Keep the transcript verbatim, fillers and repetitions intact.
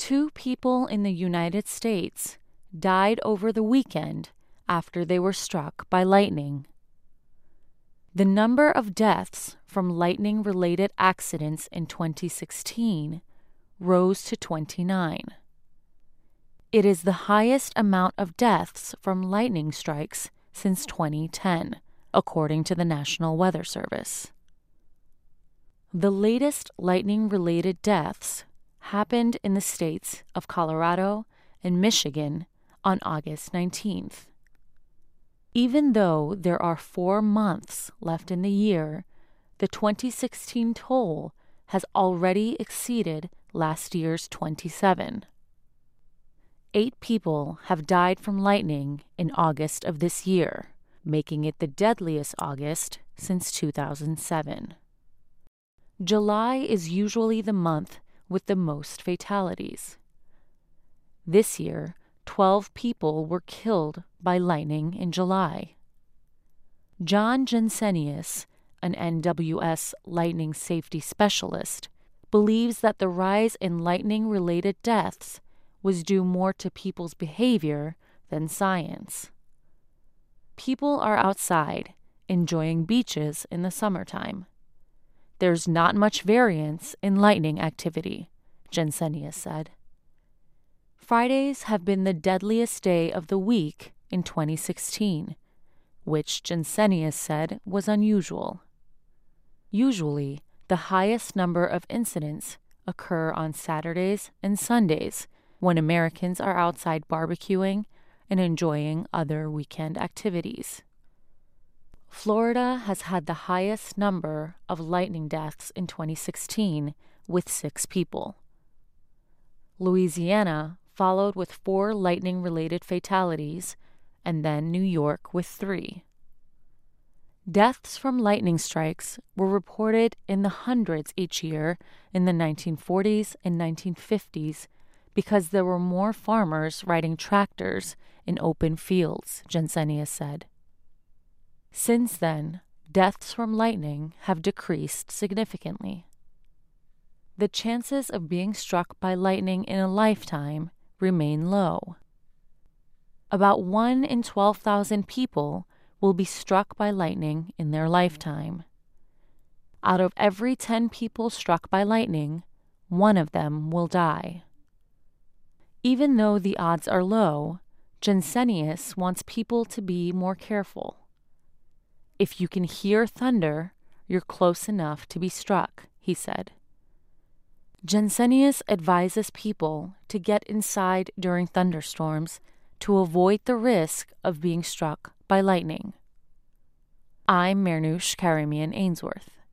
Two people in the United States died over the weekend after they were struck by lightning. The number of deaths from lightning-related accidents in twenty sixteen rose to twenty-nine. It is the highest amount of deaths from lightning strikes since twenty ten, according to the National Weather Service. The latest lightning-related deaths happened in the states of Colorado and Michigan on August nineteenth. Even though there are four months left in the year, the twenty sixteen toll has already exceeded last year's twenty-seven. Eight people have died from lightning in August of this year, making it the deadliest August since two thousand seven. July is usually the month with the most fatalities. This year, twelve people were killed by lightning in July. John Jensenius, an N W S lightning safety specialist, believes that the rise in lightning-related deaths was due more to people's behavior than science. People are outside, enjoying beaches in the summertime. There's not much variance in lightning activity, Jensenius said. Fridays have been the deadliest day of the week in twenty sixteen, which Jensenius said was unusual. Usually, the highest number of incidents occur on Saturdays and Sundays, when Americans are outside barbecuing and enjoying other weekend activities. Florida has had the highest number of lightning deaths in twenty sixteen, with six people. Louisiana followed with four lightning-related fatalities, and then New York with three. Deaths from lightning strikes were reported in the hundreds each year in the nineteen forties and nineteen fifties because there were more farmers riding tractors in open fields, Jensenius said. Since then, deaths from lightning have decreased significantly. The chances of being struck by lightning in a lifetime remain low. About one in twelve thousand people will be struck by lightning in their lifetime. Out of every ten people struck by lightning, one of them will die. Even though the odds are low, Jensenius wants people to be more careful. If you can hear thunder, you're close enough to be struck, he said. Jensenius advises people to get inside during thunderstorms to avoid the risk of being struck by lightning. I'm Marnoosh Karamian Ainsworth.